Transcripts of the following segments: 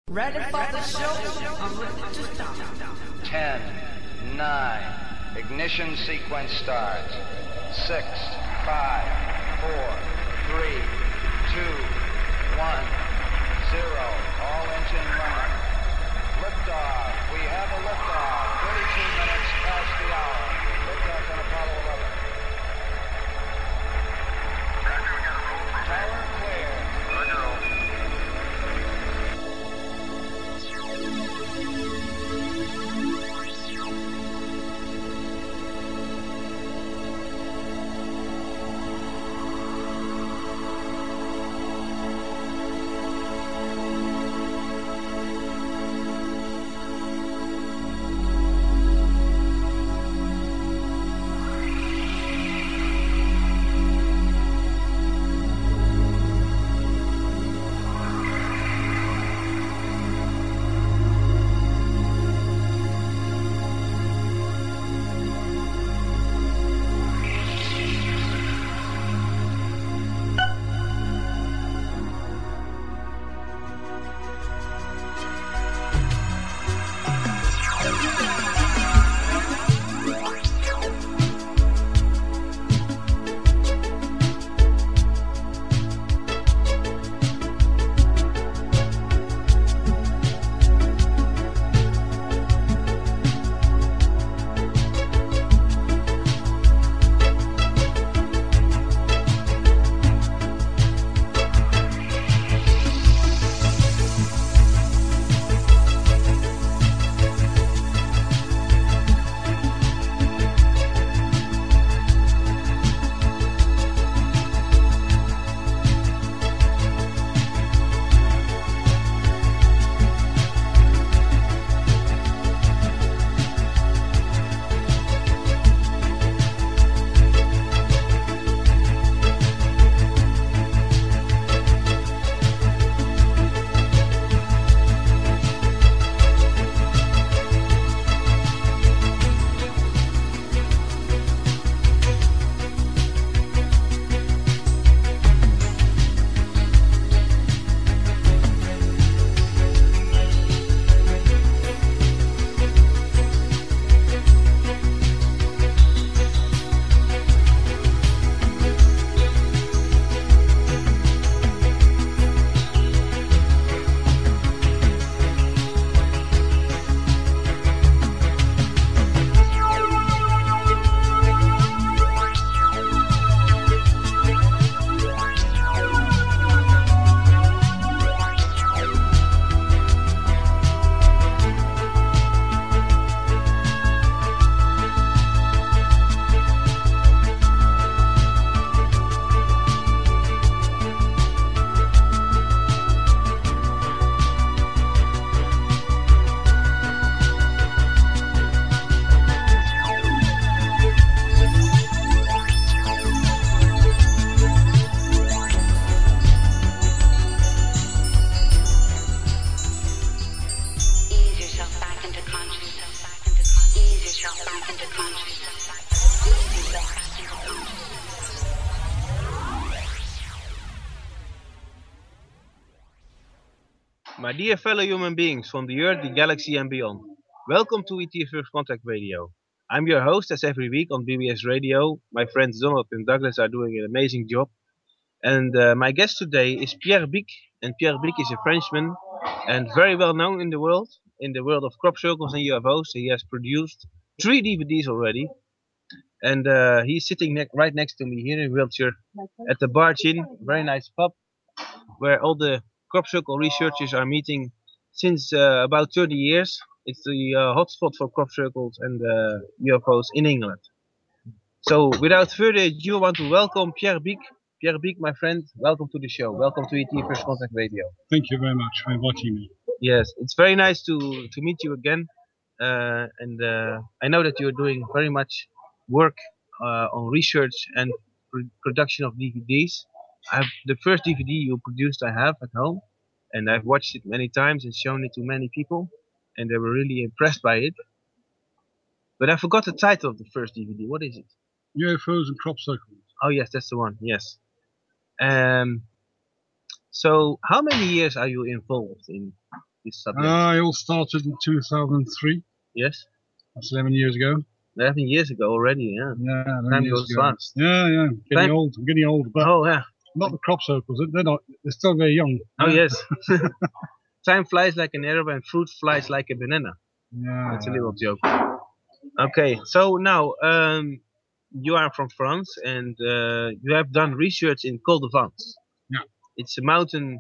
Ready for the show? I'm ready to start. 10, 9, ignition sequence starts. 6, 5, 4, 3, 2, 1, 0. All engine running. Liftoff. We have a liftoff. 32 minutes past the hour. Liftoff on Apollo 11. Tower clear. My dear fellow human beings from the Earth, the galaxy and beyond, welcome to ET First Contact Radio. I'm your host as every week on BBS Radio. My friends Donald and Douglas are doing an amazing job. And my guest today is Pierre Bic. And Pierre Bic is a Frenchman and very well known in the world of crop circles and UFOs. He has produced 3 DVDs already. And he's sitting right next to me here in Wiltshire at the Barge Inn, very nice pub, where all the crop circle researchers are meeting since about 30 years. It's the hotspot for crop circles and UFOs in England. So without further ado, I want to welcome Pierre Bic. Pierre Bic, my friend, welcome to the show. Welcome to ET First Contact Radio. Thank you very much for inviting me. Yes, it's very nice to meet you again. And I know that you're doing very much work on research and production of DVDs. The first DVD you produced I have at home, and I've watched it many times and shown it to many people, and they were really impressed by it. But I forgot the title of the first DVD. What is it? UFOs and crop circles. Oh yes, that's the one. Yes. So how many years are you involved in this subject? It all started in 2003. Yes, That's 11 years ago. 11 years ago already. Yeah. Yeah, 11 Time years goes ago. fast. Yeah, yeah. Time- I'm getting old, but Oh yeah. not the crop circles. They're not. They're still very young. Oh Yeah. yes. Time flies like an arrow and fruit flies like a banana. Yeah. That's a little joke. Okay, so now you are from France and you have done research in Col de Vence. Yeah. It's a mountain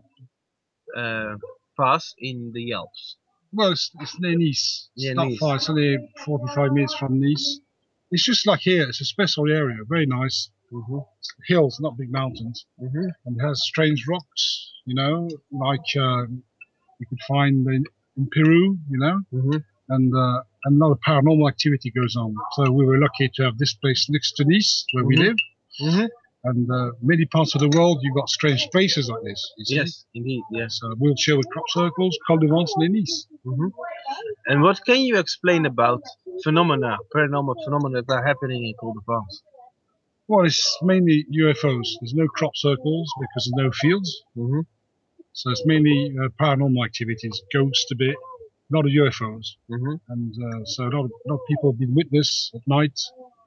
pass in the Alps. Well, it's near Nice. It's Near not Nice. far. It's only 45 minutes from Nice. It's just like here. It's a special area. Very nice. Mm-hmm. Hills, not big mountains. Mm-hmm. And it has strange rocks, like you could find in Peru, Mm-hmm. and a lot of paranormal activity goes on. So we were lucky to have this place next to Nice, where we Mhm. live. Mm-hmm. And many parts of the world, you've got strange places like this. You see? Yes, indeed, yes. So we'll share with crop circles, Col de Vence near Nice. Mm-hmm. And what can you explain about paranormal phenomena that are happening in Col de Vence? Well, it's mainly UFOs. There's no crop circles because there's no fields. Mm-hmm. So it's mainly paranormal activities, ghosts a bit, a lot of UFOs. Mm-hmm. And so a lot of people have been witness at night,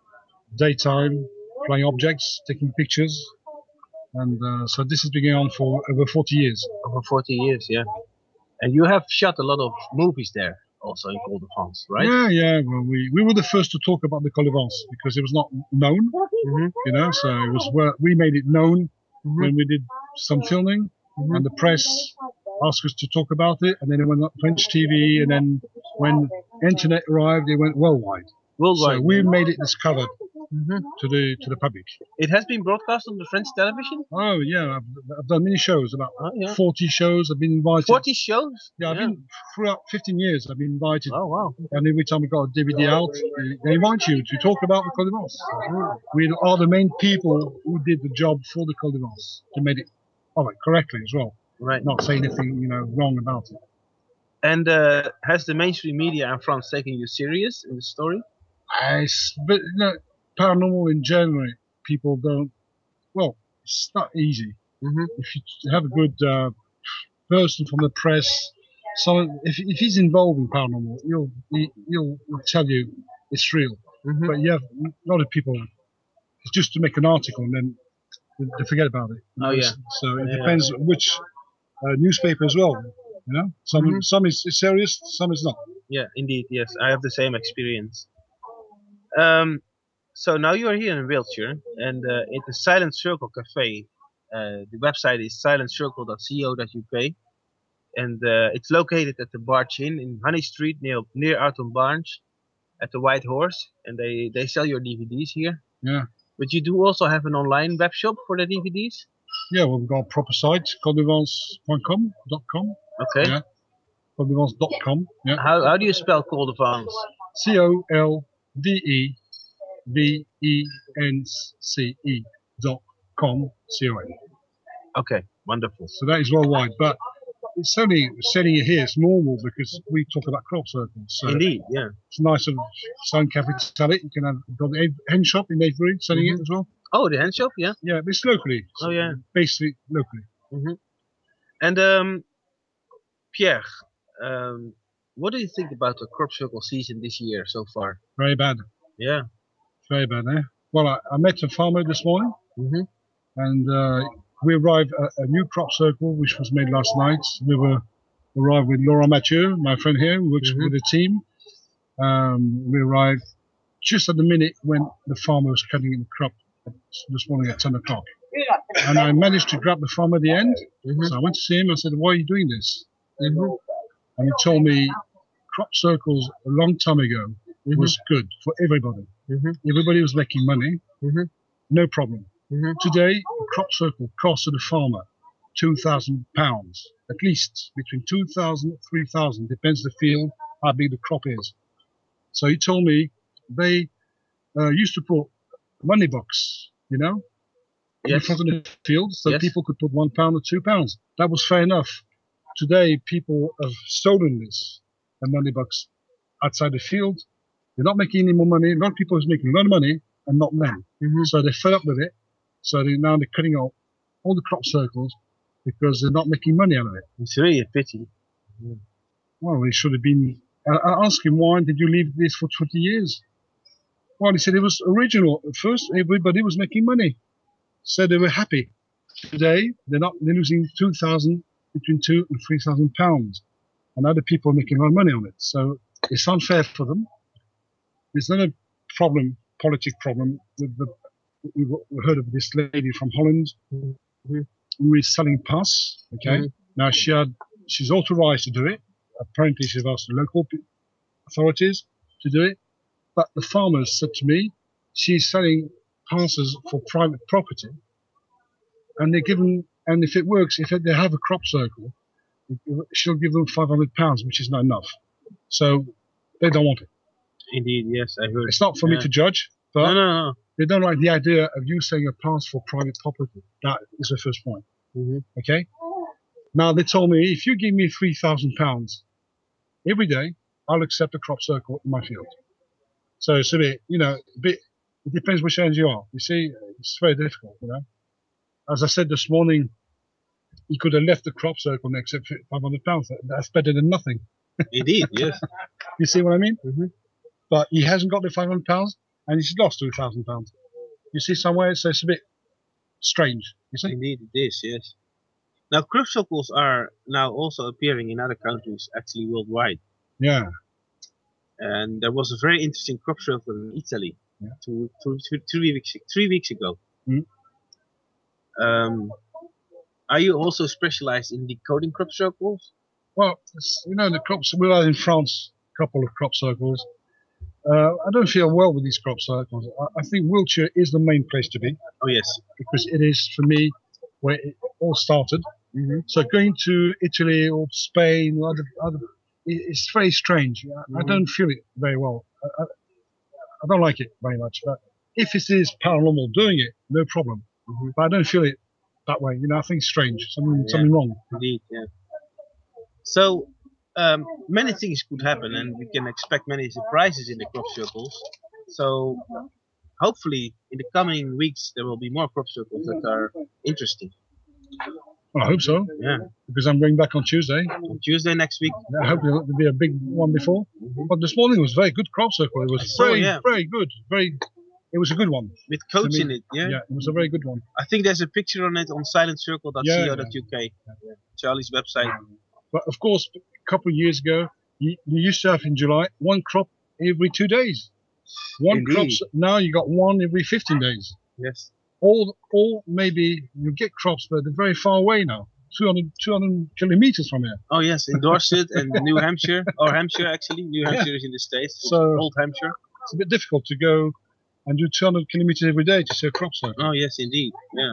daytime, flying objects, taking pictures. And so this has been going on for over 40 years. Over 40 years, yeah. And you have shot a lot of movies there, also in Col de Vence, right? Yeah. Well, we were the first to talk about the Col de Vence because it was not known, Mm-hmm. So it was where we made it known Mhm. when we did some filming, Mhm. and the press asked us to talk about it, and then it went on French TV, and then when internet arrived, it went worldwide. Worldwide. So we made it discovered Mhm. to the public. It has been broadcast on the French television? Oh yeah, I've done many shows, about Oh, yeah. 40 shows. I've been invited. 40 shows? Yeah, I've been throughout 15 years. I've been invited, Oh, wow. and every time we got a DVD out, they invite you to talk about the Col de Vence. We are the main people who did the job for the Col de Vence to make it correctly as well. Right. Not say anything wrong about it. And has the mainstream media in France taken you serious in the story? But paranormal in general, people don't. Well, it's not easy. Mm-hmm. If you have a good person from the press, if he's involved in paranormal, he'll tell you it's real. Mm-hmm. But you have a lot of people. It's just to make an article and then they forget about it. Oh, yeah. So it Yeah. depends which newspaper as well. Some Mhm. some is serious, some is not. Yeah, indeed. Yes, I have the same experience. So now you are here in Wiltshire, and at the Silent Circle Cafe. The website is silentcircle.co.uk, and it's located at the Barge Inn in Honey Street near Arton Barnes, at the White Horse, and they sell your DVDs here. Yeah. But you do also have an online web shop for the DVDs. Yeah, well, we've got a proper site, coldevance.com. Okay. Yeah. Coldevance.com. Yeah. How do you spell Col de Vence? COLDEVENCE.com. Okay, wonderful. So that is worldwide, but it's only selling it here. It's normal because we talk about crop circles. So Indeed, yeah. it's nice of Sound Cafe to sell it. You can have got the hen shop in Avebury selling it as well. Oh, the hand shop, yeah. Yeah, but it's locally. Oh, yeah. Basically locally. And Pierre, what do you think about the crop circle season this year so far? Very bad. Yeah. Very bad, eh? Well, I met a farmer this morning, Mm-hmm. and we arrived at a new crop circle, which was made last night. We arrived with Laura Mathieu, my friend here, who works with the team. We arrived just at the minute when the farmer was cutting the crop this morning at 10 o'clock. And I managed to grab the farmer at the end. Mm-hmm. So I went to see him. I said, "Why are you doing this?" And he told me crop circles a long time ago was good for everybody. Mm-hmm. Everybody was making money. Mm-hmm. No problem. Mm-hmm. Today, a crop circle costed a farmer £2,000, at least between 2,000 and 3,000, depends the field, how big the crop is. So he told me they used to put money box, in Yes. front of the field, so Yes. people could put £1 or £2. That was fair enough. Today, people have stolen this, a money box outside the field. They're not making any more money. A lot of people are making a lot of money, and not them. Mm-hmm. So they're fed up with it. So they're cutting out all the crop circles because they're not making money out of it. It's really a pity. Well, he should have been. I asked him, why did you leave this for 20 years? Well, he said it was original. At first, everybody was making money. So they were happy. Today, they're losing between £2,000 and £3,000. And other people are making a lot of money on it. So it's unfair for them. There's not a politic problem with we heard of this lady from Holland who is selling pus. Okay. Now she's authorized to do it. Apparently she's asked the local authorities to do it. But the farmers said to me, she's selling passes for private property. And and if it works, if they have a crop circle, she'll give them £500, which is not enough. So they don't want it. Indeed, yes, I heard. It's not for me to judge, but no. they don't like the idea of you saying a pass for private property. That is the first point. Okay? Now they told me, if you give me £3,000 every day, I'll accept a crop circle in my field. So it's a bit, it depends which end you are. You see, it's very difficult, As I said this morning, he could have left the crop circle and accepted £500. That's better than nothing. Indeed, yes. You see what I mean? But he hasn't got the £500 and he's lost £2,000. You see somewhere, so it's a bit strange. You see? Indeed, it is, yes. Now, crop circles are now also appearing in other countries, actually worldwide. Yeah. And there was a very interesting crop circle in Italy 3 weeks ago. Are you also specialized in decoding crop circles? Well, the crops, we are in France, a couple of crop circles. I don't feel well with these crop circles. I think Wiltshire is the main place to be. Oh, yes. Because it is, for me, where it all started. So going to Italy or Spain or other it's very strange. I don't feel it very well. I don't like it very much. But if it is paranormal doing it, no problem. But I don't feel it that way. I think it's strange. Something wrong. Indeed, yeah. So many things could happen, and we can expect many surprises in the crop circles. So hopefully, in the coming weeks, there will be more crop circles that are interesting. Well, I hope so. Yeah. Because I'm going back on Tuesday. On Tuesday next week. I hope there'll be a big one before. But this morning was a very good crop circle. It was very good. It was a good one. With coats in it, yeah? Yeah, it was a very good one. I think there's a picture on it on silentcircle.co.uk, Charlie's website. But of course, a couple of years ago, you used to have in July one crop every 2 days. One crop. Now you got one every 15 days. Yes. All maybe you get crops, but they're very far away now. 200 kilometers from here. Oh yes, in Dorset and New Hampshire, or Hampshire actually. New Hampshire is in the States. So Old Hampshire. It's a bit difficult to go and do 200 kilometers every day to see a crop circle. Oh yes, indeed. Yeah.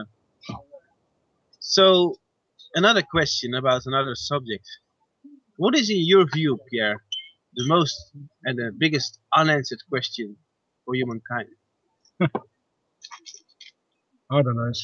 So another question about another subject. What is, in your view, Pierre, the most and the biggest unanswered question for humankind? I don't know.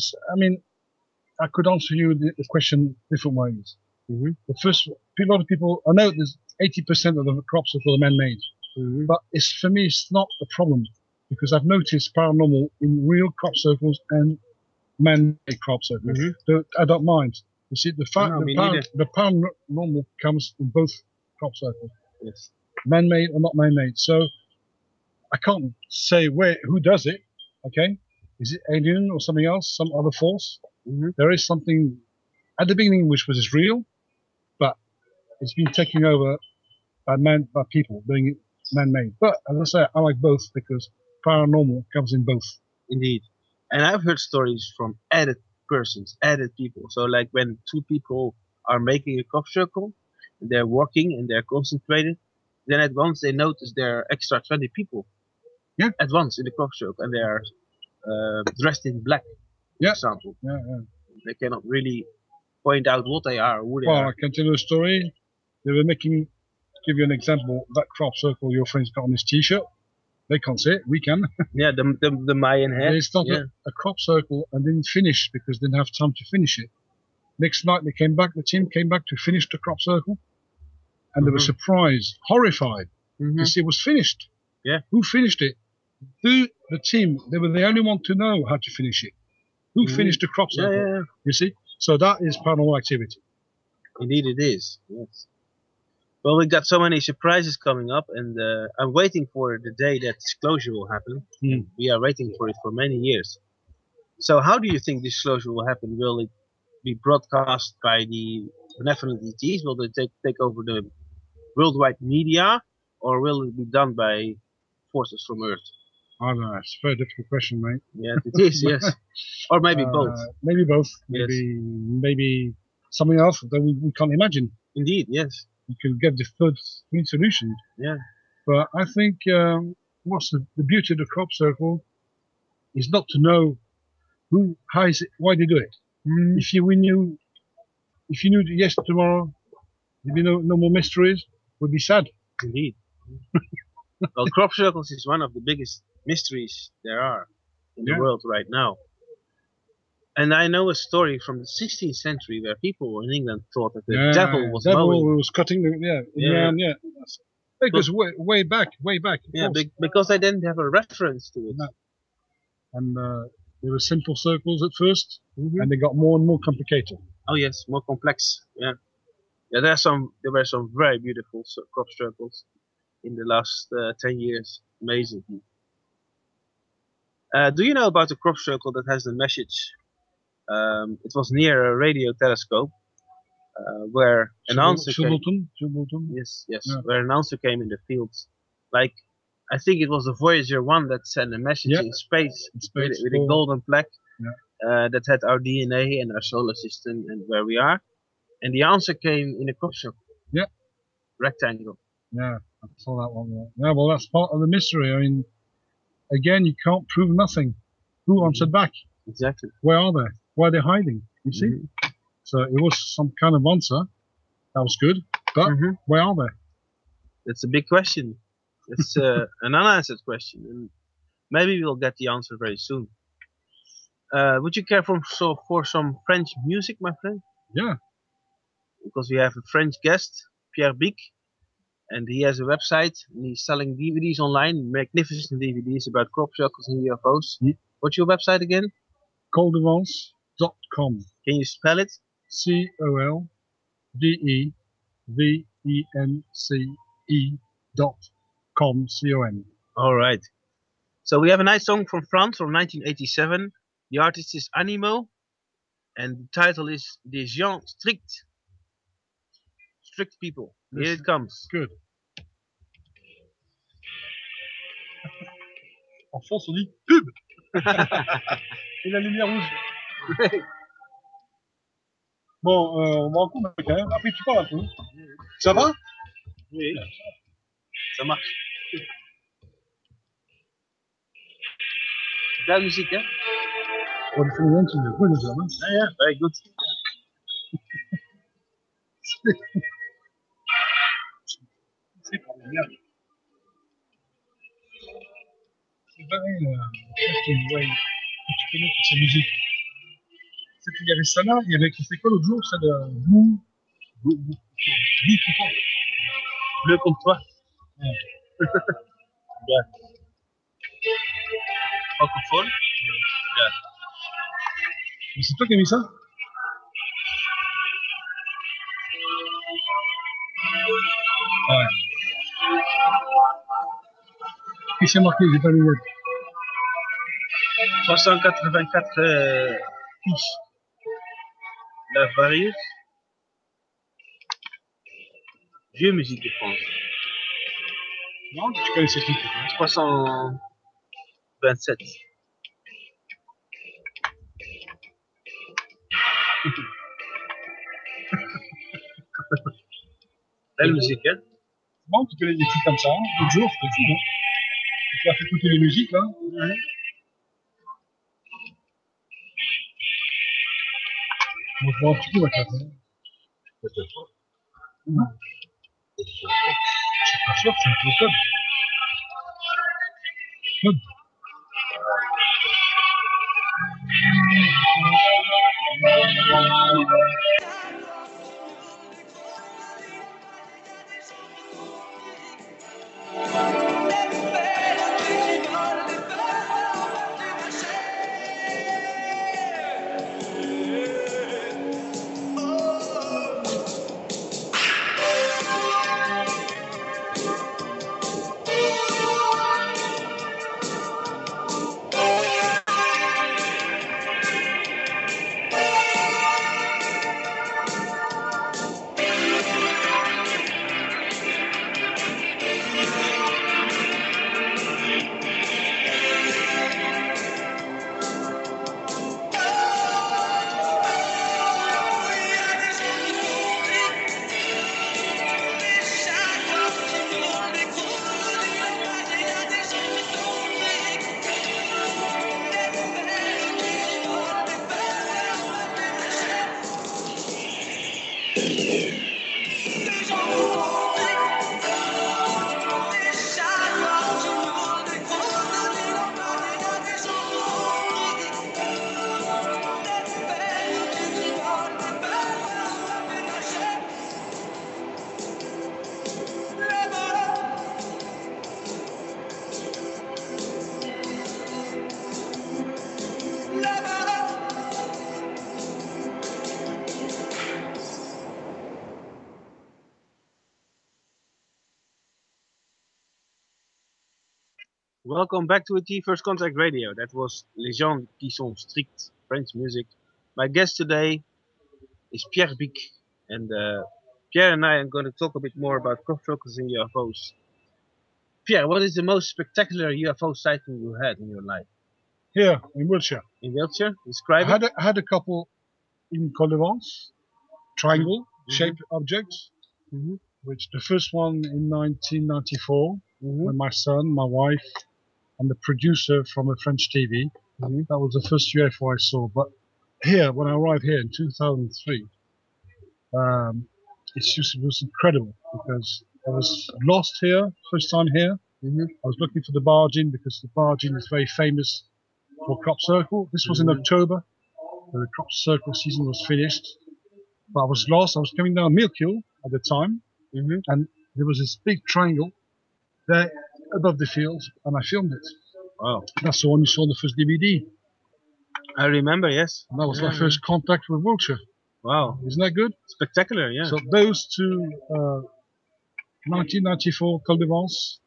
I could answer you the question different ways. The first, a lot of people, I know there's 80% of the crop circle are man-made, but for me, it's not a problem because I've noticed paranormal in real crop circles and man-made crop circles. I don't mind. You see, the paranormal comes in both crop circles. Yes. Man-made or not man-made. So I can't say who does it. Okay. Is it alien or something else, some other force? There is something at the beginning which was real, but it's been taken over by people doing it man-made. But as I say, I like both because paranormal comes in both. Indeed. And I've heard stories from added people. So like when two people are making a crop circle, and they're working and they're concentrated, then at once they notice there are extra 20 people at once in the crop circle, and they are dressed in black, for example. They cannot really point out what they are, who they are. I can tell you a story. They were give you an example, that crop circle your friend's got on his t-shirt. They can't see it, we can. Yeah, the Mayan head. They started a crop circle and didn't finish because they didn't have time to finish it. Next night the team came back to finish the crop circle, and they were surprised, horrified, to see it was finished. Yeah. Who finished it? The team, they were the only one to know how to finish it. Who finished the crop circle? You see? So that is paranormal activity. Indeed it is, yes. Well, we got so many surprises coming up, and I'm waiting for the day that disclosure will happen. Mm. We are waiting for it for many years. So, how do you think disclosure will happen? Will it be broadcast by the benevolent ETs? Will they take over the worldwide media, or will it be done by forces from Earth? I don't know. It's a very difficult question, mate. Yeah, it is. Yes, or maybe both. Maybe both. Yes. Maybe something else that we can't imagine. Indeed, yes. You can get the third solution. Yeah. But I think what's the beauty of the crop circle is not to know who, how is it, why they do it. If you knew yes tomorrow, there'd be no more mysteries. Would be sad. Indeed. Well, crop circles is one of the biggest mysteries there are in the Yeah. world right now. And I know a story from the 16th century where people in England thought that the devil was mowing. was cutting the Yeah. It goes way back. of Yeah, course. because they didn't have a reference to it. No. And there were simple circles at 1st Mhm. and they got more and more complicated. Oh yes, more complex. Yeah, yeah. There were some very beautiful crop circles in the last 10 years. Amazing. Do you know about the crop circle that has the message? It was near a radio telescope where an announcer came. Chilbolton. Yes, Yeah. where an announcer came in the fields. Like, I think it was the Voyager 1 that sent a message Yeah. in space In space with a for- golden plaque Yeah. that had our DNA and our solar system and where we are. And the answer came in a crop circle. Yeah. Rectangle. Yeah, I saw that one. Yeah, well, that's part of the mystery. I mean, again, you can't prove nothing. Who answered back? Exactly. Where are they? Why are they hiding? You see? Mhm. So it was some kind of answer. That was good. But Mhm. where are they? That's a big question. It's an unanswered question, and maybe we'll get the answer very soon. Would you care for some French music, my friend? Yeah. Because we have a French guest, Pierre Bic, and he has a website and he's selling DVDs online, magnificent DVDs about crop circles and UFOs. Yeah. What's your website again? Coldevance.com. Can you spell it? COLDEVENCE.com. COM. All right. So we have a nice song from France from 1987. The artist is Animo, and the title is Des gens stricts. Strict people. Here it comes. Good. En France, on dit pub. Et la lumière rouge. Bon, on va en cours quand même. Après, tu parles un peu. Ça va? Oui. Ça marche. Belle musique, hein? Oh, die vinden mensen weer goed, hè? Ja, ja, very good. C'est pas bien. C'est pareil, ouais, tu connais toutes ces musiques. C'est qu'il y avait ça là, il y avait, c'était quoi l'autre jour? C'est de Blue Bleu comme toi. Ouais. Ja. Francophone. Ja. Mais c'est toi qui as mis ça? Ouais. Qu'est-ce qui est marqué? J'ai pas lu. 384 fiches. La Varius. Vieux musique de France. Non, tu connais ces trucs. 327. Belle musique, hein? Bon, tu connais des trucs comme ça, hein? L'autre jour, c'était fou, hein? Tu as fait écouter les musiques, là? Ouais. On va voir un petit peu la carte. Hein? Je suis pas sûr, c'est un peu code. Code. Welcome back to ET First Contact Radio. That was Les gens qui sont strict French music. My guest today is Pierre Bic, and Pierre and I are going to talk a bit more about crop circles and UFOs. Pierre, what is the most spectacular UFO sighting you had in your life? Here in Wiltshire. In Wiltshire? Describe I it. had a couple in Col de Vence, triangle-shaped objects, which the first one in 1994, when my son, my wife, and the producer from a French TV, that was the first UFO I saw. But here, when I arrived here in 2003, it was incredible because I was lost here, first time here. I was looking for the barging because the barging is very famous for crop circle. This was in October. The crop circle season was finished. But I was lost. I was coming down Millkill at the time. And there was this big triangle there above the fields, and I filmed it. Wow. That's the one you saw on the first DVD. I remember, yes. And that was my first contact with Wiltshire. Wow. Isn't that good? Spectacular, yeah. So those two, 1994 Col de Vence,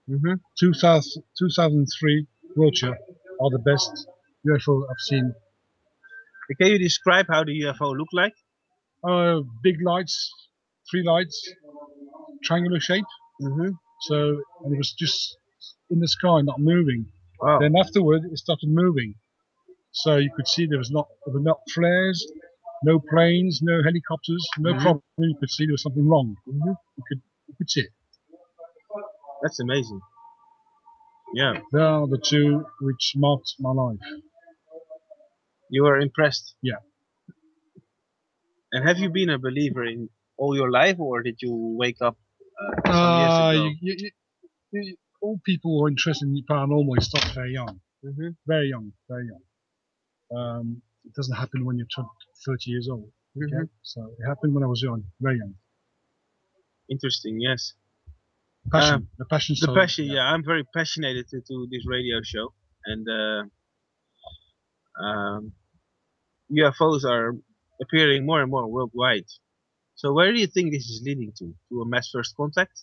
2003 Wiltshire are the best UFO I've seen. Can you describe how the UFO looked like? Big lights, 3 lights, triangular shape. So, and it was just in the sky, not moving. Wow. Then afterward, it started moving. So you could see there were not flares, no planes, no helicopters, no problem. You could see there was something wrong. You could see it. That's amazing. Yeah. They are the two which marked my life. You were impressed? Yeah. And have you been a believer in all your life, or did you wake up some years ago? All people who are interested in the paranormal start very young. Very young, very young. It doesn't happen when you're 30 years old. Okay? So it happened when I was young, very young. Interesting, yes. Passion, the passion. The passion, yeah. I'm very passionate to this radio show, and UFOs are appearing more and more worldwide. So where do you think this is leading to? To a mass first contact?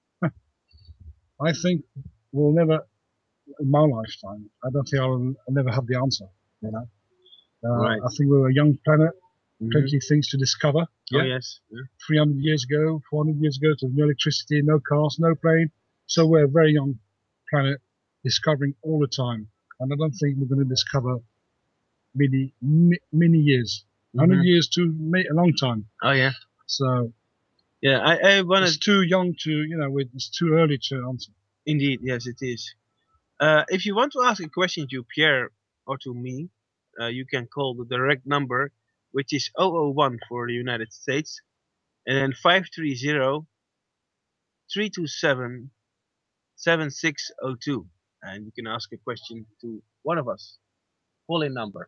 I think we'll never, in my lifetime, I don't think I'll never have the answer. You know, Right. I think we're a young planet, plenty of things to discover. Oh, yes. Yeah. 300 years ago, 400 years ago, there's no electricity, no cars, no plane. So we're a very young planet, discovering all the time. And I don't think we're going to discover many years. 100 years to a long time. Oh, yeah. So yeah, I wanted. It's too young to, it's too early to answer. Indeed, yes, it is. If you want to ask a question to Pierre or to me, you can call the direct number, which is 001 for the United States, and then 530-327-7602. And you can ask a question to one of us. Call in number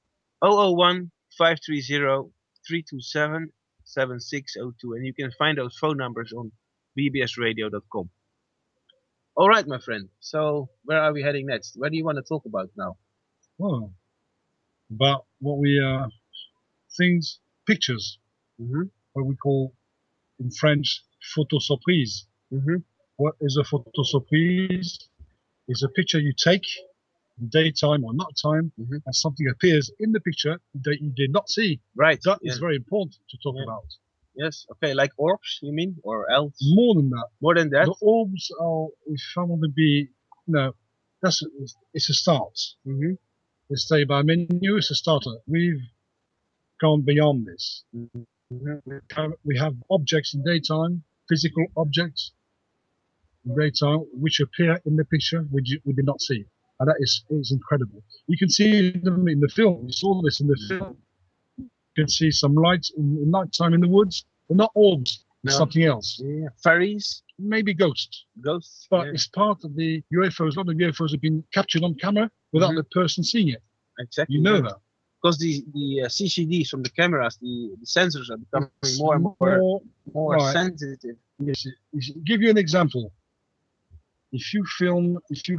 001-530-327-7602. And you can find those phone numbers on bbsradio.com. All right, my friend. So where are we heading next? What do you want to talk about now? Well, about what we pictures, what we call in French photo surprise. What is a photo surprise? It's a picture you take in daytime or nighttime, and something appears in the picture that you did not see. Right. That is very important to talk about. Yes. Okay. Like orbs, you mean, or elves? More than that. More than that. The orbs are, if I want to be, it's a start. It's say by menu, it's a starter. We've gone beyond this. We have objects in daytime, physical objects in daytime, which appear in the picture which we did not see. And that is incredible. You can see them in the film. You saw this in the film. You can see some lights in nighttime in the woods. They're not orbs. It's something else. Yeah. Fairies? Maybe ghosts. Ghosts. But it's part of the UFOs. A lot of UFOs have been captured on camera without the person seeing it. Exactly. You know that. Because the CCDs from the cameras, the sensors are becoming more and more right. sensitive. Yes. Give you an example. If you film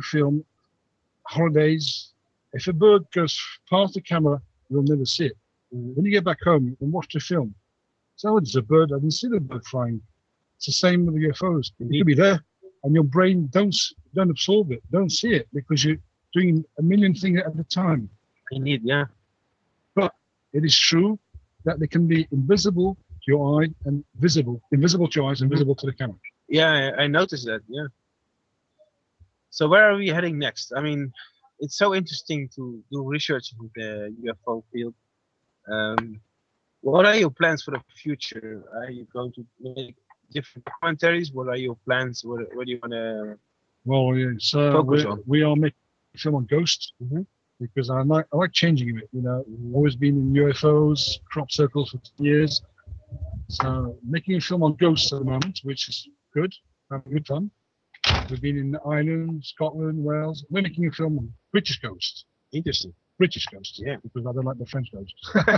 holidays, if a bird goes past the camera, you'll never see it. When you get back home, you can watch the film. So it's a bird. I didn't see the bird flying. It's the same with the UFOs. It could be there. and your brain don't absorb it, don't see it, because you're doing a million things at a time. Indeed, yeah. But it is true that they can be invisible to your eye and invisible to your eyes and visible to the camera. Yeah, I noticed that. Yeah. So where are we heading next? I mean, it's so interesting to do research in the UFO field. What are your plans for the future? Are you going to make different commentaries? What are your plans? What do you want to Well, yeah, so focus on? we are making a film on ghosts because I like changing it. You know, always been in UFOs, crop circles for years. So making a film on ghosts at the moment, which is good, having good fun. We've been in Ireland, Scotland, Wales. We're making a film on British ghosts. Interesting. British ghosts, Yeah. because I don't like the French ghosts.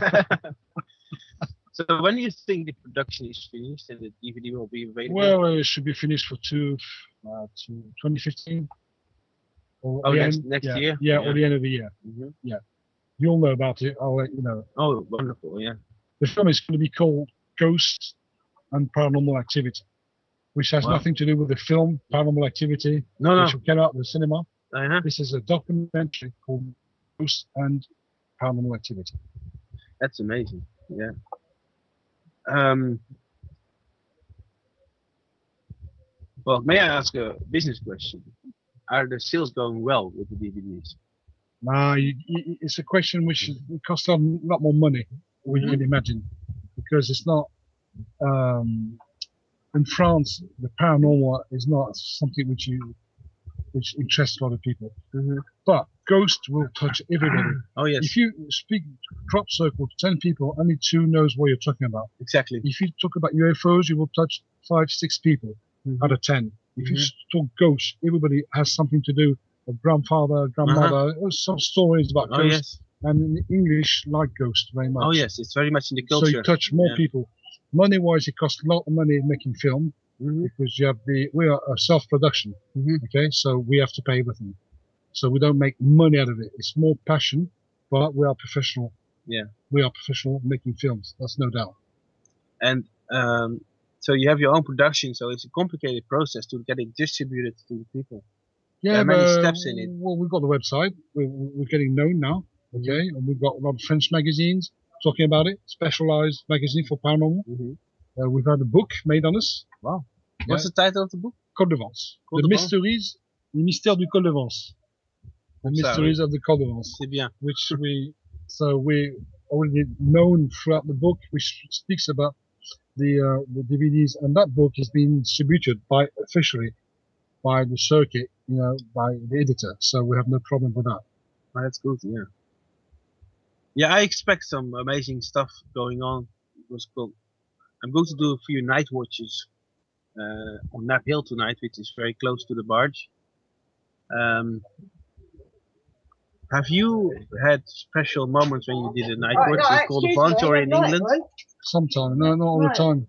So when do you think the production is finished and the DVD will be available? Well, it should be finished for 2015. Or Oh, the next end, year? Yeah, or the end of the year. Mhm. Yeah. You'll know about it. I'll let you know. Oh, wonderful, yeah. The film is going to be called Ghosts and Paranormal Activity, which has Wow. nothing to do with the film Paranormal Activity, No, which came out of the cinema. Uh-huh. This is a documentary called Ghosts and Paranormal Activity. That's amazing, yeah. Well, may I ask a business question? Are the sales going well with the DVDs? It's a question which costs a lot more money than you can imagine, because it's not. In France, the paranormal is not something which interests a lot of people. But ghosts will touch everybody. Oh, yes, If you speak crop circle to 10 people, only 2 knows what you're talking about. exactly. If you talk about UFOs, you will touch 5, 6 people out of 10. If you talk ghosts, everybody has something to do. A grandfather, grandmother, some stories about Oh, ghosts. yes. And in English, like ghosts very much. Oh, yes, it's very much in the So culture. you touch more Yeah. people. Money-wise, it costs a lot of money making film because you have we are a self-production. Okay, so we have to pay everything. So we don't make money out of it. It's more passion, but we are professional. Yeah. We are professional making films. That's no doubt. And so you have your own production, so it's a complicated process to get it distributed to the people. Yeah, There are many but, steps in it. Well, we've got the website. We're getting known now. Okay, and we've got a lot of French magazines talking about it. Specialized magazine for paranormal. We've had a book made on us. Wow. What's the title of the book? Col de Vence. Col The de Vence. mysteries, the mystère du Col de Vence. The mysteries of the Col de Vence, C'est bien. which we already known throughout the book, which speaks about the DVDs, and that book is being distributed officially by the circuit, by the editor. So we have no problem with that. Oh, that's good, yeah. Yeah, I expect some amazing stuff going on. I'm going to do a few night watches on Nap Hill tonight, which is very close to the barge. Have you had special moments when you did a night watch with Call the Vance or in England? Sometimes, no, not all the time.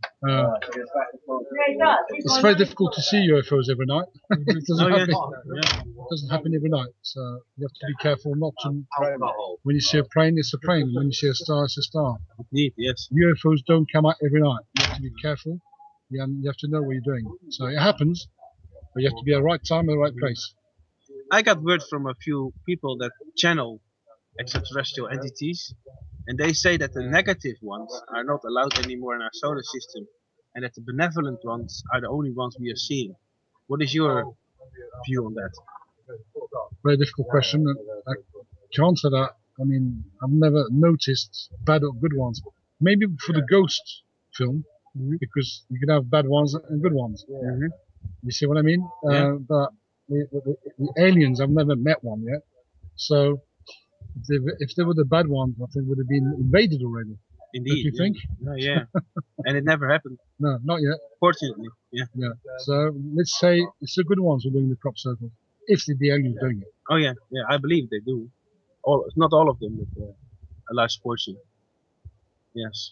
It's very difficult to see UFOs every night. It doesn't Oh, yeah. happen. Yeah. It doesn't happen every night. So you have to be careful not to. When you see a plane, it's a plane. When you see a star, it's a star. Indeed, yes. UFOs don't come out every night. You have to be careful. You have to know what you're doing. So it happens, but you have to be at the right time at the right place. I got word from a few people that channel extraterrestrial entities, and they say that the negative ones are not allowed anymore in our solar system, and that the benevolent ones are the only ones we are seeing. What is your view on that? Very difficult question. I can't answer that. I mean, I've never noticed bad or good ones. Maybe for the ghost film, because you can have bad ones and good ones. You see what I mean? Yeah. But the aliens, I've never met one yet. So if they were the bad ones, I think would have been invaded already. Indeed. Don't you yeah. think? No, yeah. And it never happened, No, not yet. fortunately. Yeah. Yeah. So let's say it's the good ones who are doing the crop circle. If the aliens doing it. Oh yeah, yeah. I believe they do. Not all of them, but a large portion. Yes.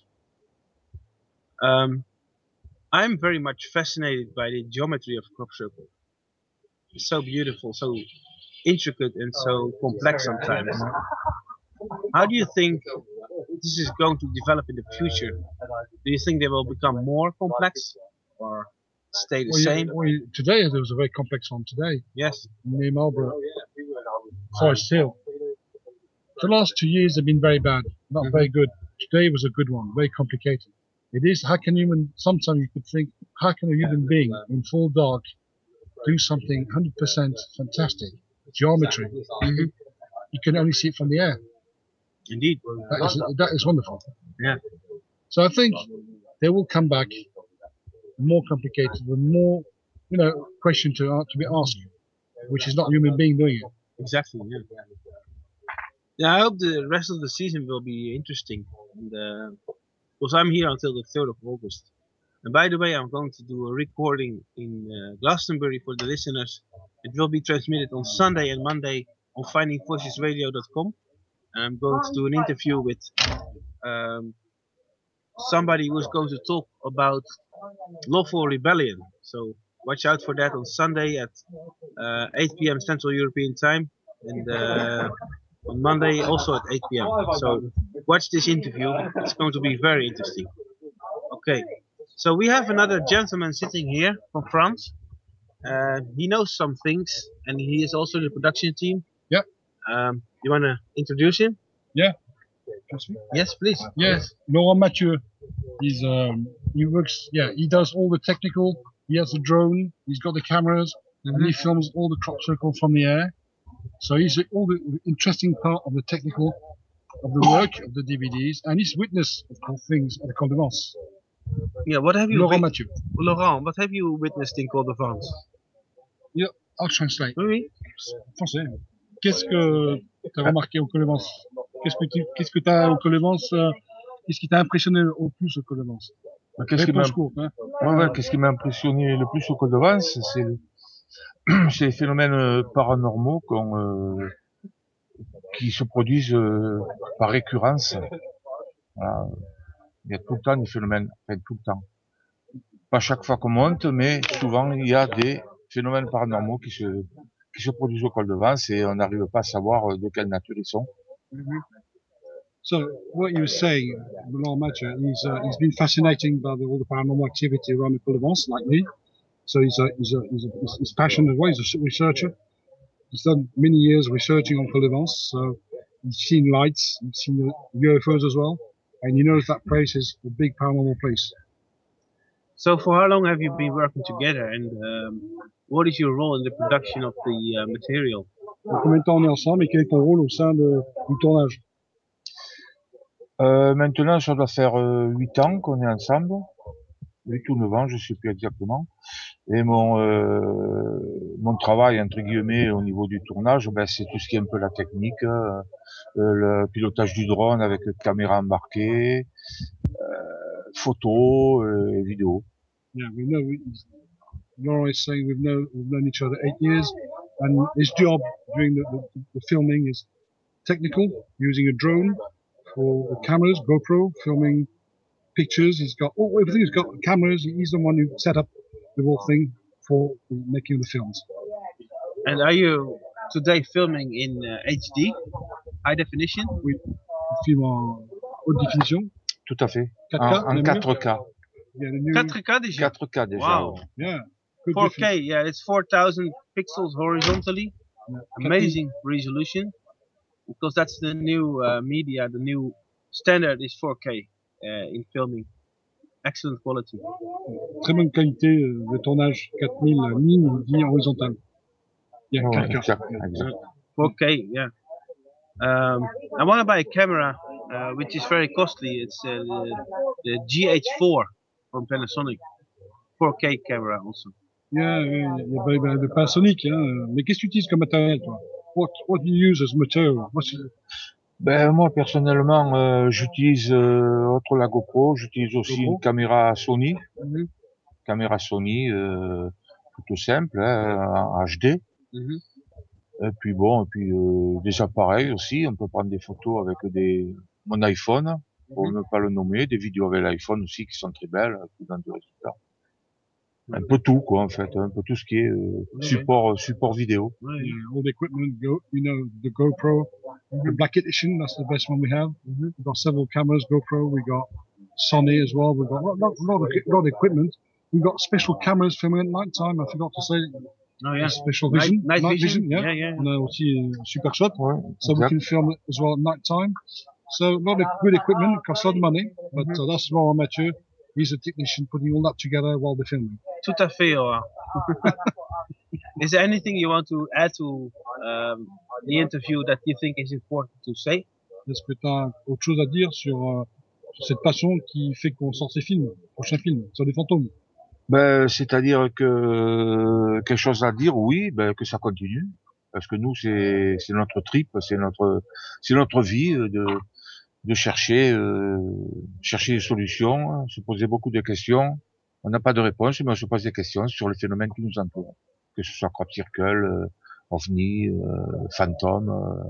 I'm very much fascinated by the geometry of crop circle. It's so beautiful, so intricate, and so complex sometimes. How do you think this is going to develop in the future? Do you think they will become more complex, or stay the same? Today there was a very complex one today Yes. near Marlborough, Forest Hill. The last 2 years have been very bad, not very good. Today was a good one, very complicated. It is, sometimes you could think, how can a human being in full dark do something 100% fantastic? Geometry. You can only see it from the air. Indeed. That is wonderful. Yeah. So I think they will come back more complicated, with more, question to be asked, which is not a human being doing it. Exactly. Yeah. Yeah, I hope the rest of the season will be interesting, and because I'm here until the 3rd of August. And by the way, I'm going to do a recording in Glastonbury for the listeners. It will be transmitted on Sunday and Monday on findingvoicesradio.com. And I'm going to do an interview with somebody who's going to talk about lawful rebellion. So watch out for that on Sunday at 8 p.m. Central European Time, and on Monday also at 8 p.m. So watch this interview. It's going to be very interesting. Okay, so we have another gentleman sitting here from France. He knows some things, and he is also in the production team. Yeah. You want to introduce him? Yeah. Yes, please. Yes. Laurent Mathieu. He works. Yeah, he does all the technical. He has a drone. He's got the cameras, and he films all the crop circle from the air. So he's all the interesting part of the technical of the work of the DVDs, and he's witnessed of things at the Col de Vence. Yeah, what have you? Laurent Mathieu. Laurent, what have you witnessed in Col de Vence? Yeah, I'll translate. Oui. Français. Qu'est-ce que tu as remarqué au Col de Vence? Qu'est-ce que tu as au Col de Vence? Qu'est-ce qui t'a impressionné au plus au Col de Vence? Qu'est-ce qui m'a impressionné le plus au Col de Vence, c'est les phénomènes paranormaux qui se produisent par récurrence. Voilà. Il y a tout le temps des phénomènes, tout le temps. Pas chaque fois qu'on monte, mais souvent il y a des phénomènes paranormaux qui se produisent au Col de Vence et on n'arrive pas à savoir de quelle nature ils sont. So what you were saying, Laurent Mathieu, he's been fascinating by all the paranormal activity around the Col de Vence, like me. So he's passionate as well. He's a researcher. He's done many years researching on Col de Vence. So he's seen lights, he's seen the UFOs as well, and he knows that place is a big paranormal place. So for how long have you been working together, and what is your role in the production of the material? Combien de temps on est ensemble et quel est ton rôle au sein du tournage? Maintenant, ça doit faire 8 ans qu'on est ensemble. 8 ou 9 ans, je sais plus exactement. Et mon travail, entre guillemets, au niveau du tournage, c'est tout ce qui est un peu la technique, le pilotage du drone avec caméra embarquée, photos et vidéos. Yeah, Laurent is saying we've known each other 8 years, and his job during the filming is technical, using a drone for the cameras, GoPro, filming pictures. He's got everything. He's got cameras. He's the one who set up the whole thing for making the films. And are you today filming in HD, high definition? Oui, on filme en haute définition. Tout à fait. 4K, en 4K. 4K déjà. 4K déjà. Wow. Yeah. 4K, yeah, it's 4,000 pixels horizontally. Yeah. Amazing resolution. Because that's the new media, the new standard is 4K in filming. Excellent quality. Très bonne qualité de tournage, 4000 lignes horizontales. Yeah, 4K. Exactly. 4K, yeah. I want to buy a camera, which is very costly. It's the GH4 from Panasonic. 4K camera also. Yeah, the Panasonic. Hein. Mais qu'est-ce que tu utilises comme matériel, toi? What do you use as material? Moi personnellement, j'utilise autre la GoPro, j'utilise aussi une caméra Sony, caméra Sony plutôt simple, en HD. Et puis des appareils aussi, on peut prendre des photos avec mon iPhone, pour ne pas le nommer, des vidéos avec l'iPhone aussi qui sont très belles, qui donnent des résultats. Un peu tout, quoi, en fait, un peu tout ce qui est support vidéo. All the equipment, the GoPro, the Black Edition, that's the best one we have. We've got several cameras, GoPro, we got Sony as well. We've got a lot of equipment, we've got special cameras filming at night time. I forgot to say. Oh yeah. Special vision. Night vision. Yeah. Yeah. On a aussi super shot. Ouais, So we can film it as well at night time. So a lot of good equipment, costs a lot of money, but that's Laurent Mathieu. He's a technician putting all that together while they're filming. Tout à fait. Is there anything you want to add to the interview that you think is important to say? Est-ce que tu as autre chose à dire sur cette passion qui fait qu'on sort ces films, prochains films, sur les fantômes? Ben, c'est-à-dire que quelque chose à dire, oui, ben, que ça continue, parce que nous c'est notre trip, c'est notre vie de chercher des solutions, se poser beaucoup de questions. On n'a pas de réponse, mais on se pose des questions sur les phénomènes qui nous entourent, que ce soit crop circle, ovni, fantôme.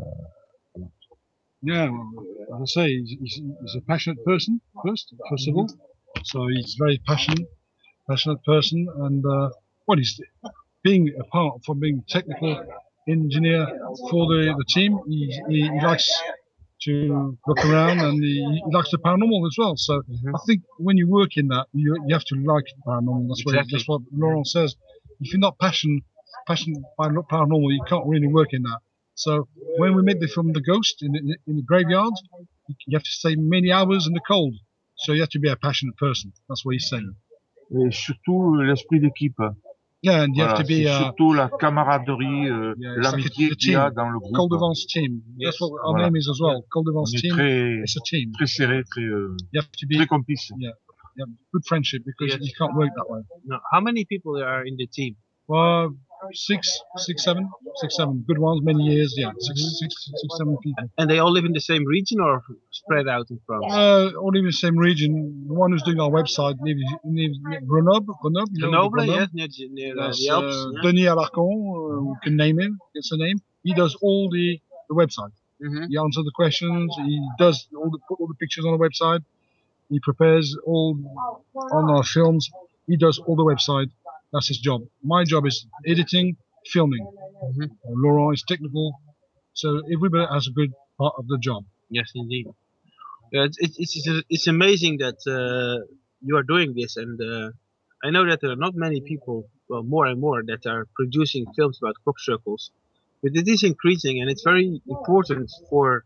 Yeah, as I say, he's a passionate person first of all. So he's a very passionate person, and he's being apart from being technical engineer for the team. He likes to look around, and he likes the paranormal as well. So I think when you work in that, you have to like paranormal. That's what Laurent says. If you're not passionate by paranormal, you can't really work in that. So when we made the film The Ghost in the graveyard, you have to stay many hours in the cold. So you have to be a passionate person. That's what he's saying. Et surtout l'esprit d'équipe. Yeah, and you have to be surtout la camaraderie, l'amitié qu'il y a dans le groupe. Col de Vence team. That's what our name is as well. Col de Vence team. It's a team. Très serré, you have to be très complice. Yeah, you have good friendship because you can't work that way. No. How many people are in the team? Well, six, seven good ones, many years. Yeah, six, 7 people. And they all live in the same region or spread out in France? All live in the same region. The one who's doing our website lives Grenoble. Grenoble, yes, near the Alps. Denis Alarcon, you can name him. It's a name. He does all the website. He answers the questions. He does put all the pictures on the website. He prepares all on our films. He does all the website. That's his job. My job is editing, filming. Laurent is technical. So everybody has a good part of the job. Yes, indeed. It's amazing that you are doing this, and I know that there are not many people, well, more and more, that are producing films about crop circles. But it is increasing, and it's very important for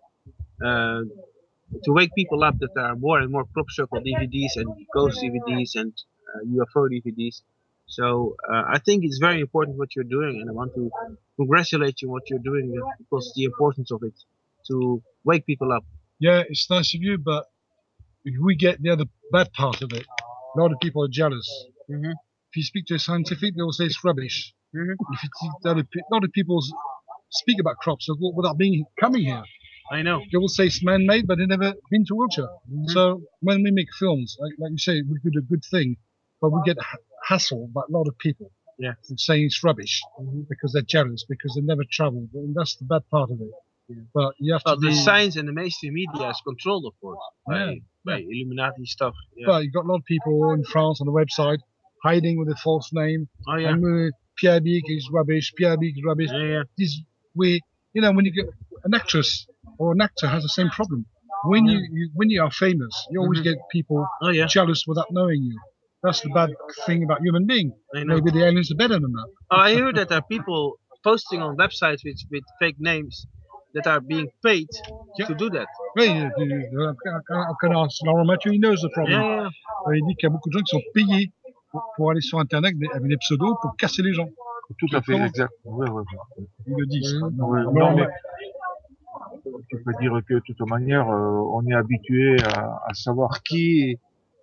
to wake people up that there are more and more crop circle DVDs and ghost DVDs and UFO DVDs. So I think it's very important what you're doing, and I want to congratulate you on what you're doing because the importance of it to wake people up. Yeah, it's nice of you, but if we get the other bad part of it, a lot of people are jealous. If you speak to a scientific, they will say it's rubbish. If you a lot of people speak about crops without coming here. I know. They will say it's man-made, but they've never been to Wiltshire. So when we make films, like you say, we do a good thing, but we get hassled by a lot of people saying it's rubbish because they're jealous, because they never traveled, and that's the bad part of it. But you have to the science and the mainstream media is controlled, of course, by Illuminati stuff. But you've got a lot of people in France on the website hiding with a false name. Oh yeah. And Pierre Bic is rubbish. Pierre Bic is rubbish. When you get an actress or an actor has the same problem. When you are famous, you always get people jealous without knowing you. That's the bad thing about human being. Maybe the aliens are better than that. I hear that there are people posting on websites with fake names that are being paid to do that. Oui, I can ask Laurent Mathieu, he knows the problem. Il dit qu'il y a beaucoup de gens qui sont payés pour aller sur Internet avec des pseudos pour casser les gens. Tout à fait, exact. Il le dit. Non, mais tu peux dire que de toute manière, on est habitué à savoir qui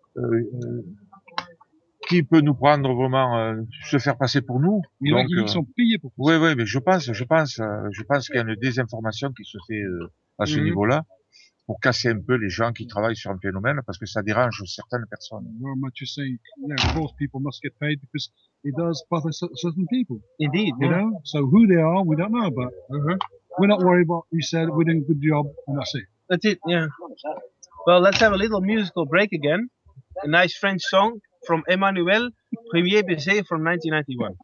peut nous prendre vraiment, se faire passer pour nous. Il y en a qui sont payés pour ça. Oui, mais je pense qu'il y a une désinformation qui se fait à ce niveau-là pour casser un peu les gens qui travaillent sur un phénomène parce que ça dérange certaines personnes. Well, Mathieu say, both people must get paid because it does bother certain people. Indeed, you know. So who they are, we don't know, but we're not worried about. You said we're doing a good job, and that's it. That's it. Yeah. Well, let's have a little musical break again. A nice French song from Emmanuel, Premier Baiser from 1991.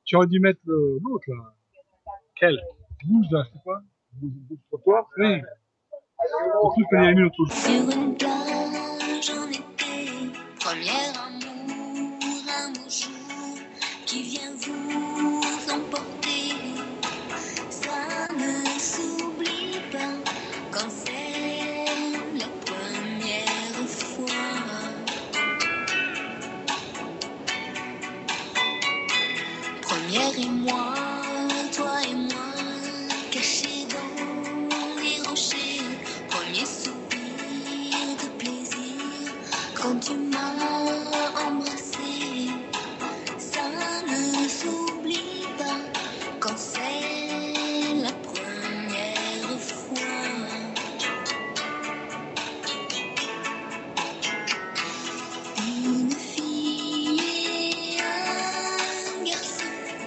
Tu aurais dû mettre l'autre là. Quel? 12 là, c'est quoi 12 trottoirs. Oui. En plus, il y a une autre. Sur une plage en été, premier amour, un beau jour qui vient vous emporter. Ça ne s'oublie pas quand c'est la première fois. Première et moi, toi et moi, cachés dans les rochers. Premier soupir de plaisir quand tu m'as embrassé. Ça ne s'oublie pas quand c'est la première fois. Une fille et un garçon.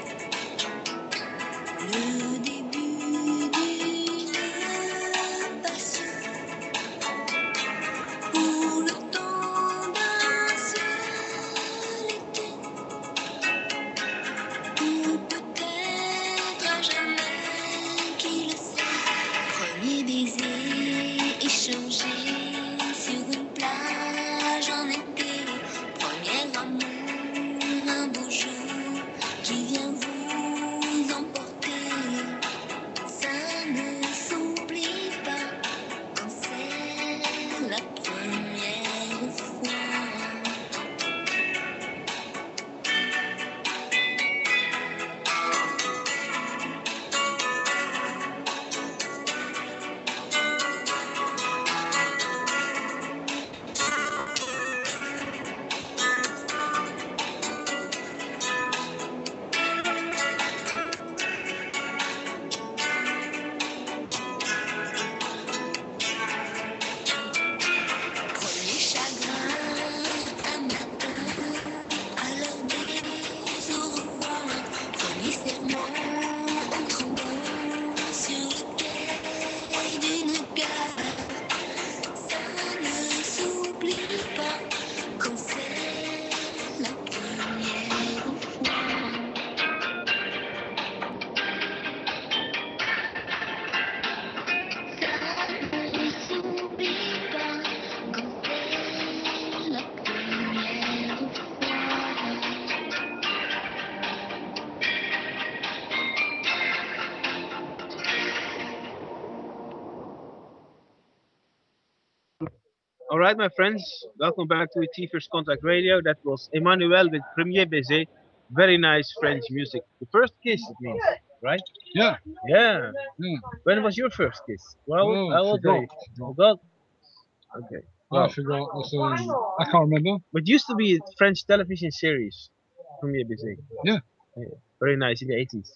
Le début d'une passion pour le temps d'un seul été, ou peut-être à jamais, qui le sait. Premier baiser échangé sur une plage en été, premier amour, un beau jour qui vient vous emporter. Ça ne s'oublie pas quand c'est la première fois. Premier chagrin, un matin, à l'heure des au revoir. Premier serment, en tremblant sur le quai d'une gare. Ça ne s'oublie pas quand c'est la première fois. Ça ne s'oublie pas quand c'est la première fois. All right, my friends, welcome back to ET First Contact Radio. That was Emmanuel with Premier Baiser. Very nice French music. The first kiss, it means, right? Yeah. Yeah. Yeah. When was your first kiss? Well, Oh, how old forgot. are you? Forgot. Okay. I forgot. I can't remember. But used to be a French television series, Premier Baiser. Yeah. Very nice in the 80s.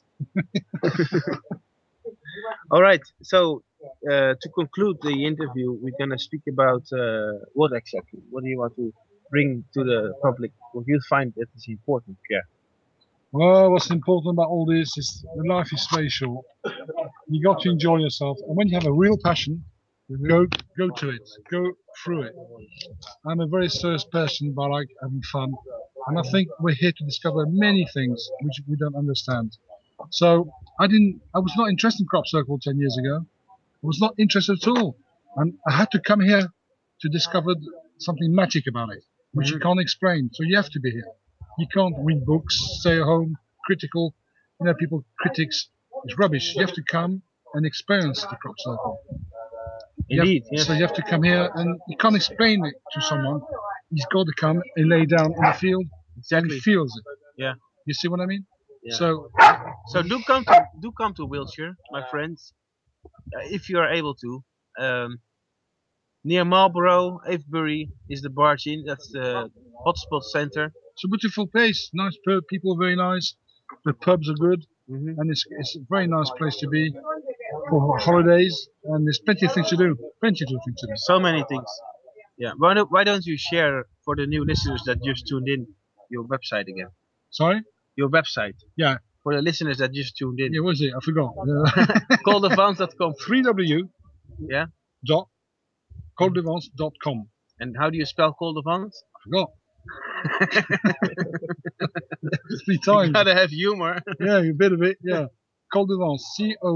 All right. So to conclude the interview, we're gonna speak about what exactly? What do you want to bring to the public? What you find that is important? Yeah. Well, what's important about all this is the life is very short. You got to enjoy yourself, and when you have a real passion, go to it, go through it. I'm a very serious person, but I like having fun, and I think we're here to discover many things which we don't understand. So I was not interested in Crop Circle 10 years ago. I was not interested at all, and I had to come here to discover something magic about it, which you can't explain. So you have to be here. You can't read books, stay at home, critical. You know, critics, it's rubbish. You have to come and experience the Crop Circle. Indeed. Yes. So you have to come here, and you can't explain it to someone. He's got to come and lay down in the field, and Exactly. he feels it. Yeah. You see what I mean? Yeah. So So do come to Wiltshire, my friends, if you are able to. Near Marlborough, Avebury is the barge in. That's the hotspot center. it's a beautiful place. Nice people, very nice. The pubs are good, and it's a very nice place to be for holidays. And there's plenty of things to do. Plenty of things to do. So many things. Yeah. Why don't you share for the new listeners that just tuned in your website again? Sorry? Your website. Yeah. For the listeners that just tuned in. Yeah, what is it? I forgot. Coldadvance.com. 3W. Yeah. Dot coldadvance.com. And how do you spell Coldadvance? I forgot. 3 times. Gotta have humor. Yeah, a bit of it. Yeah. Col de Vence.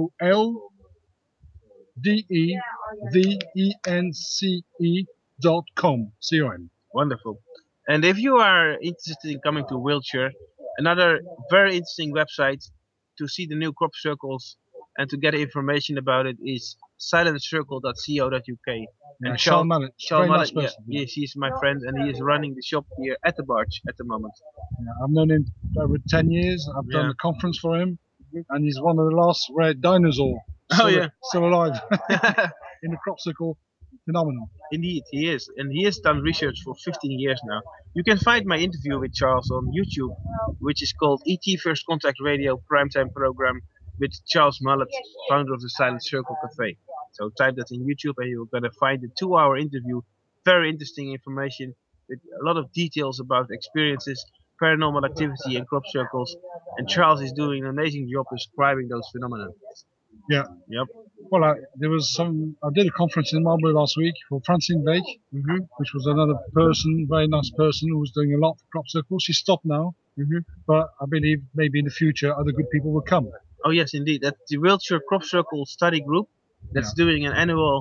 COLDEVENCE.com. COM. Wonderful. And if you are interested in coming to Wiltshire, another very interesting website to see the new crop circles and to get information about it is silentcircle.co.uk. Yeah, Charles Mallet. Charles Very nice Mallet, person. yes, he's my friend, and he is running the shop here at the Barge at the moment. Yeah, I've known him over 10 years. I've done Yeah. a conference for him, and he's one of the last rare dinosaurs still alive in the crop circle phenomenon. Indeed, he is, and he has done research for 15 years now. You can find my interview with Charles on YouTube, which is called ET First Contact Radio Primetime Program with Charles Mallet, founder of the Silent Circle Cafe. So type that in YouTube and you're gonna find a 2-hour interview. Very interesting information with a lot of details about experiences, paranormal activity and crop circles. And Charles is doing an amazing job describing those phenomena. Yeah. Yep. Well, I did a conference in Marlborough last week for Francine Blake, which was another person, very nice person who was doing a lot for crop circles. She stopped now, but I believe maybe in the future other good people will come. Oh yes, indeed. That's the Wiltshire Crop Circle Study Group that's doing an annual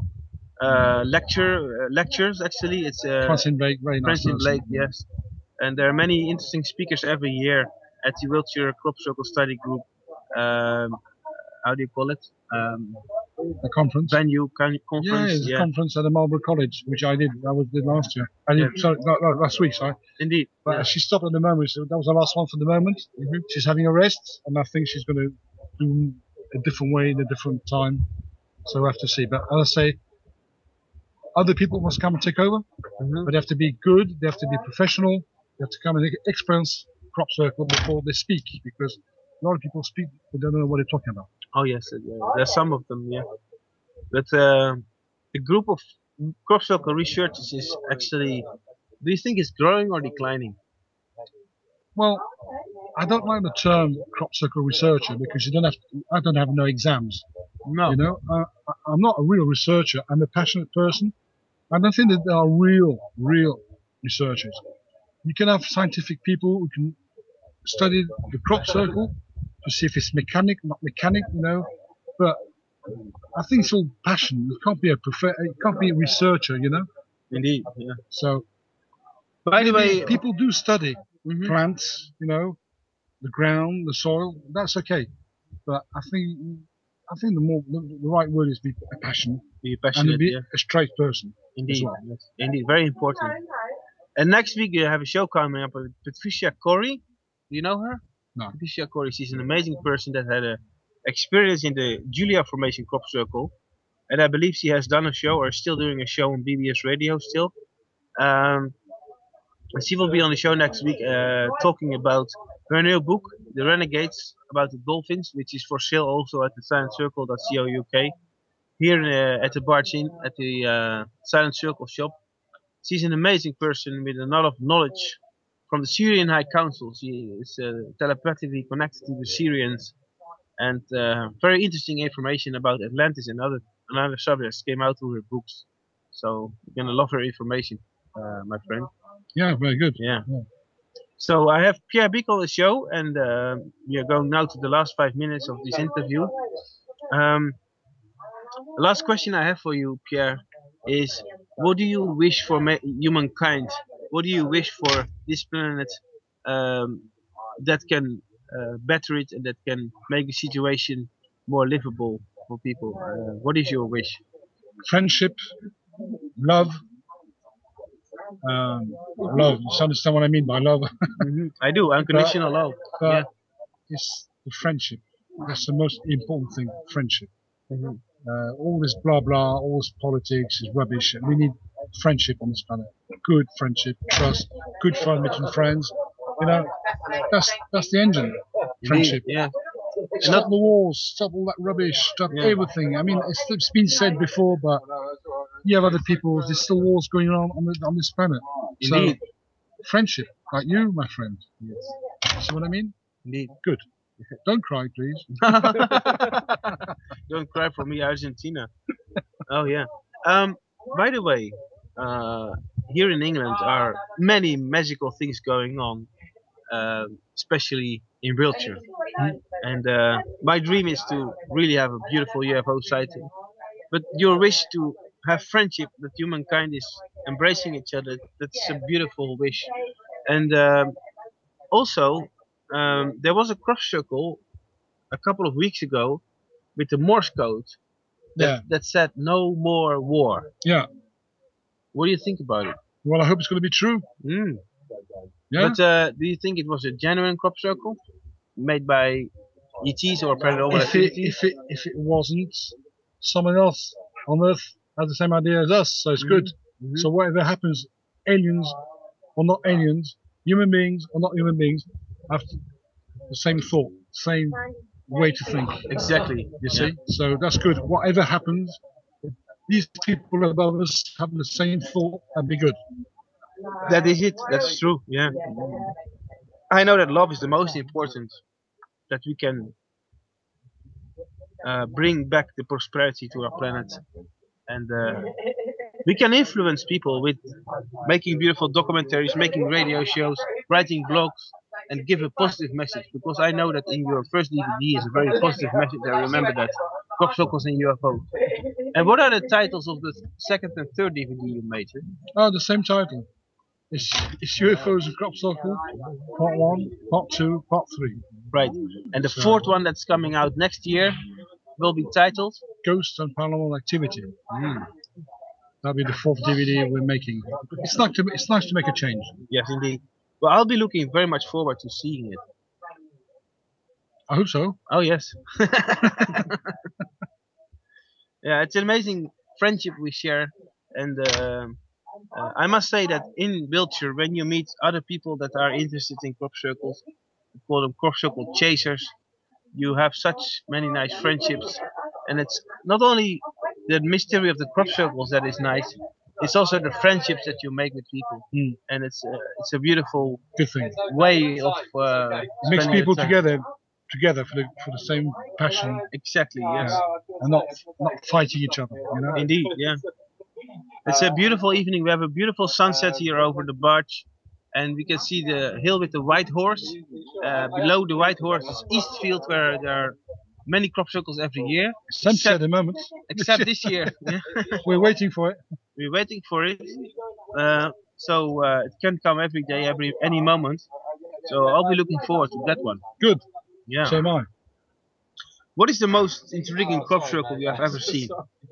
lectures. Actually, it's Francine Blake, very nice Francine person. Blake, yes. And there are many interesting speakers every year at the Wiltshire Crop Circle Study Group. How do you call it? A conference. Venue Yeah, conference. it's a conference at the Marlborough College, which I did last year. Last week, sorry. Indeed. But she stopped at the moment, so that was the last one for the moment. She's having a rest, and I think she's going to do a different way in a different time. So we'll have to see. But as I say, other people must come and take over, but they have to be good, they have to be professional, they have to come and experience crop circle before they speak, because a lot of people speak, but they don't know what they're talking about. Oh yes, there's some of them, yeah. But the group of crop circle researchers is actually, do you think it's growing or declining? Well, I don't like the term crop circle researcher because I don't have no exams. No. You know, I'm not a real researcher. I'm a passionate person. I don't think that there are real researchers. You can have scientific people who can study the crop circle to see if it's mechanic, not mechanic, you know. But I think it's all passion. It can't be a researcher, you know. Indeed. Yeah. So, by the way, people do study plants, you know, the ground, the soil. That's okay. But I think the right word is be passionate. Be passionate, and be a straight person. Indeed, well. yes. Indeed, very important. And next week you have a show coming up with Patricia Corey. Do you know her? No. Patricia Corey, she's an amazing person that had a experience in the Julia Formation Crop Circle, and I believe she has done a show or is still doing a show on BBS Radio still. And she will be on the show next week talking about her new book, The Renegades, about the dolphins, which is for sale also at the silentcircle.co.uk. Here at the Barge Inn, at the Silent Circle shop. She's an amazing person with a lot of knowledge from the Syrian High Council. She is telepathically connected to the Syrians, and very interesting information about Atlantis and other subjects came out through her books. So you're gonna love her information, my friend. Yeah, very good. Yeah. So I have Pierre Biek on the show, and we are going now to the last 5 minutes of this interview. The last question I have for you, Pierre, is what do you wish for humankind? What do you wish for this planet that can better it and that can make the situation more livable for people? What is your wish? Friendship, love. Love. You understand what I mean by love? I do. Unconditional love. But it's the friendship. That's the most important thing. Friendship. All this blah blah, all this politics is rubbish. We need friendship on this planet. Good friendship, trust, good fun between friends. You know, that's the engine. Friendship. Yeah. Stop the wars. Stop all that rubbish. Stop everything. I mean, it's been said before, but you have other people. There's still wars going on this planet. Indeed. So, friendship, like you, my friend. Yes. See what I mean? Indeed. Good. Don't cry, please. Don't cry for me, Argentina. Oh yeah. By the way, here in England are many magical things going on. especially in Wiltshire. And my dream is to really have a beautiful UFO sighting. But your wish to have friendship, that humankind is embracing each other, that's a beautiful wish. And also, there was a cross circle a couple of weeks ago with the Morse code Yeah. that said no more war. Yeah. What do you think about it? Well, I hope it's going to be true. Mm. Yeah. But do you think it was a genuine crop circle made by ETs or paranormal activity? If it wasn't, someone else on Earth has the same idea as us, so it's good. Mhm. So whatever happens, aliens or not aliens, human beings or not human beings, have the same thought, same way to think. Exactly. You see, so that's good. Whatever happens, if these people above us have the same thought, that'd be good. That is it. That's true. Yeah. I know that love is the most important. That we can bring back the prosperity to our planet, and we can influence people with making beautiful documentaries, making radio shows, writing blogs, and give a positive message. Because I know that in your first DVD is a very positive message. I remember that. Crop circles and UFOs. And what are the titles of the second and third DVD you made? Oh, the same title. It's UFOs and Crop Circle, Part 1, Part 2, Part 3. Right. And the fourth one that's coming out next year will be titled Ghosts and Paranormal Activity. That'll be the fourth DVD we're making. It's nice to make a change. Yes, indeed. Well, I'll be looking very much forward to seeing it. I hope so. Oh, yes. Yeah, it's an amazing friendship we share. And I must say that in Wiltshire, when you meet other people that are interested in crop circles, we call them crop circle chasers, you have such many nice friendships. And it's not only the mystery of the crop circles that is nice, it's also the friendships that you make with people. And it's a beautiful Good thing. way of It makes spending people your time. together for the same passion Exactly, yes. and not fighting each other. You know. Indeed, yeah. It's a beautiful evening. We have a beautiful sunset here over the barge, and we can see the hill with the white horse. Below the white horse is Eastfield, where there are many crop circles every year. It's empty at the moment. Except this year. Yeah. We're waiting for it. We're waiting for it. So it can come every day, any moment. So I'll be looking forward to that one. Good. Yeah. So am I. What is the most intriguing crop circle you have ever seen?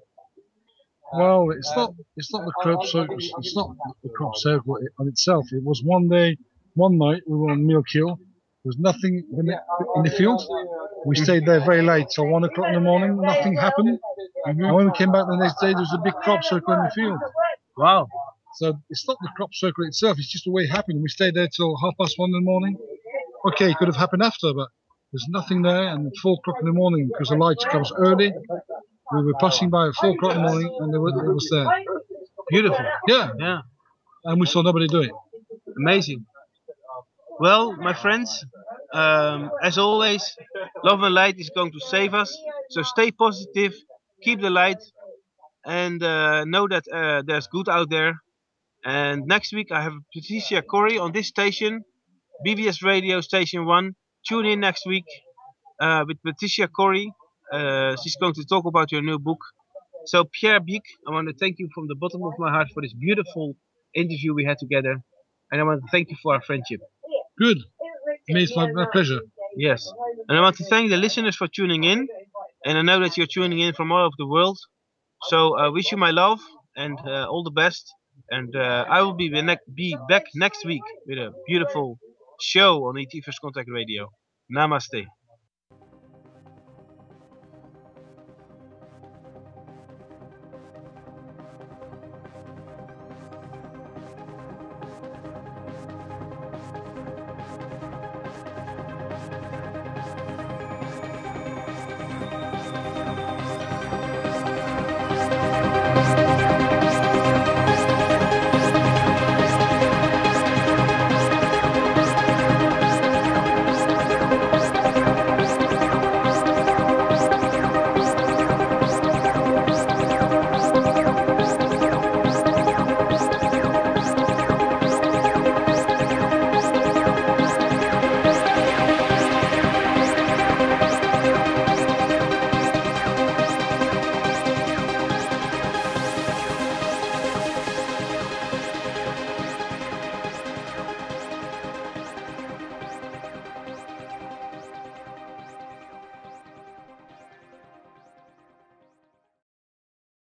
Well, it's not the crop circle. It's not the crop circle on itself. It was one night we were on Mill Kill. There was nothing in the field. We stayed there very late, so 1 o'clock in the morning, nothing happened. And when we came back the next day, there was a big crop circle in the field. Wow. So it's not the crop circle itself. It's just the way it happened. We stayed there till 1:30 in the morning. Okay, it could have happened after, but there's nothing there. And at 4 o'clock in the morning, because the light comes early, we were passing by at 4 o'clock in the morning, and it was there. Beautiful. Yeah, Yeah. and we saw nobody do it. Amazing. Well, my friends, as always, love and light is going to save us. So stay positive, keep the light, and know that there's good out there. And next week I have Patricia Corey on this station, BBS Radio Station 1. Tune in next week with Patricia Corey. She's going to talk about your new book. So Pierre Biek, I want to thank you from the bottom of my heart for this beautiful interview we had together. And I want to thank you for our friendship. Good. Me, it's my pleasure. Yes. And I want to thank the listeners for tuning in. And I know that you're tuning in from all over the world. So I wish you my love and all the best. And I will be back next week with a beautiful show on ET First Contact Radio. Namaste.